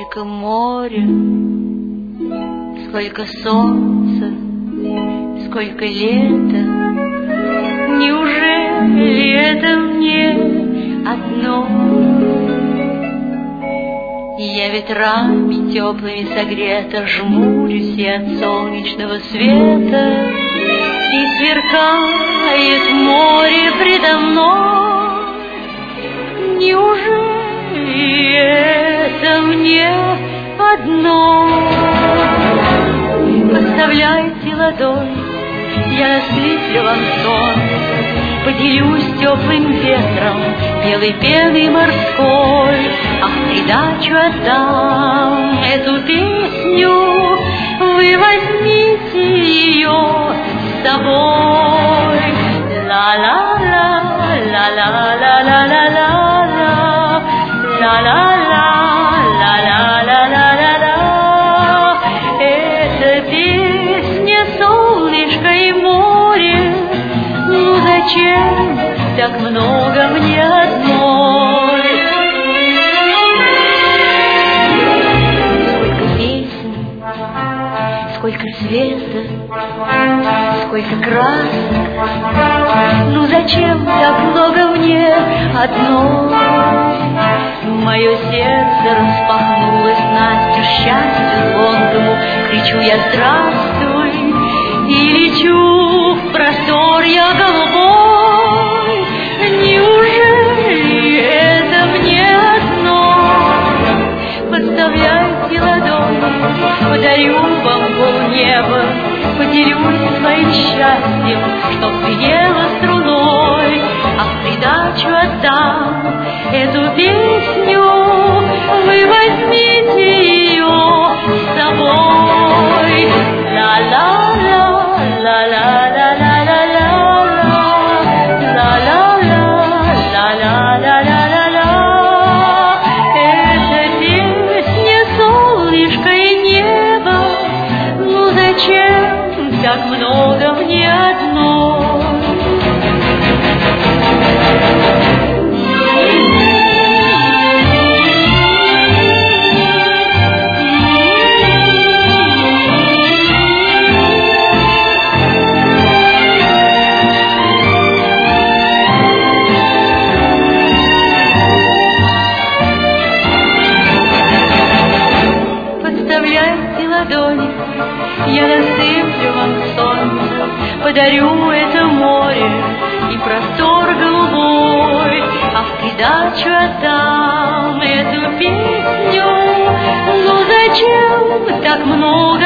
Сколько моря, сколько солнца, сколько лета. Неужели это мне одно? И я ветрами теплыми согрета, жмурюсь и от солнечного света, и сверкает море предо мной. Неужели это мне одно? Подставляйте ладонь, я насыплю вам сон, поделюсь теплым ветром, белой пеной морской, а в придачу отдам эту песню, вы возьмите ее с собой. Ла-ла-ла, ла-ла-ла-ла-ла-ла, ла-ла-ла, ла-ла-ла-ла-ла-ла. Это песня солнышка и море, ну зачем так много мне одной? Сколько песен, сколько света, сколько красок, ну зачем так много мне одной? Мое сердце распахнулось настежь счастью звонкому, кричу я здравствуй и лечу в простор я голубой. Неужели это мне одно? Подставляйте ладони, подарю вам полнеба, поделюсь своим счастьем, чтоб звенело струной, а в придачу отдам эту песню, вы возьмите ее с собой. Ла-ла-ла, ла-ла-ла-ла-ла-ла, ла-ла-ла, ла-ла-ла-ла-ла-ла. Это песня солнышка и неба, ну зачем так много мне одной? Подставляйте ладони, я насыплю вам сон, подарю это море и простор голубой, а в придачу отдам эту песню, ну зачем так много